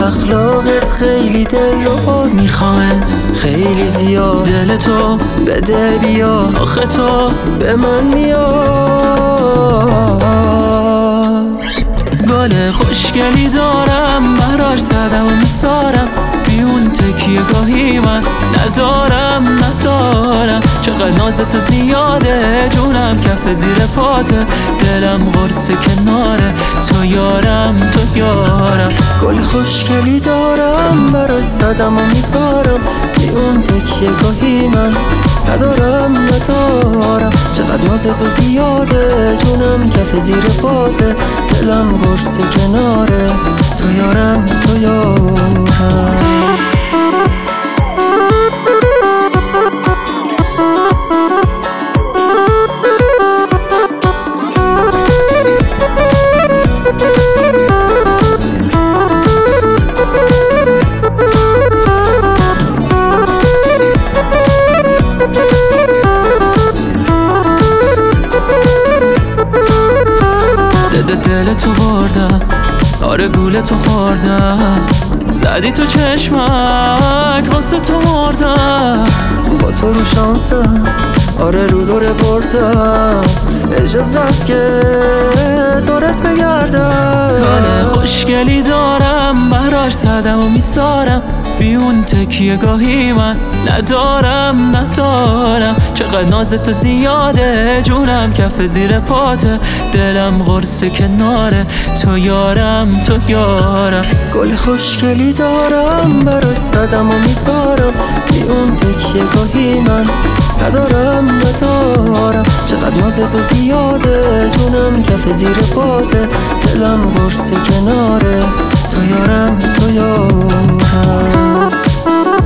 اخلاقت خیلی دل رو باز، میخوامت خیلی زیاد، دل تو بده بیا، آخه تو به من میاد. گل خوشگلی دارم براش زدم و میسارم، بیون تکیه گاهی من ندارم. چقدر ناز تو زیاده، جونم کف زیر پاته، دلم قرص کناره، تو یارم تو یارم. گل خوشگلی دارم براش زدم و میسارم، بیون تکیه گاهی من ندارم. چقدر ناز تو زیاده، جونم کف زیر پاته، دلم قرص کناره، تو یارم تو یارم. دل تو بردم، آره گول تو خوردم، زدی تو چشمک واسه تو مردم. با تو رو شانسم، آره رو دوره بردم، اجازه است که دورت بگردم. گل خوشگلی دارم براش زدم و میسارم، بیون تکیه گاهی من ندارم. چقدر ناز تو زیاده، جونم کف زیر پاته، دلم قرص کناره، تو یارم تو یارم. گل خوشگلی دارم براش زدم و میسارم، بیون تکیه گاهی من ندارم. چقدر ناز تو زیاده، جونم کف زیر پاته، دلم قرص کناره، تو یارم تو یارم.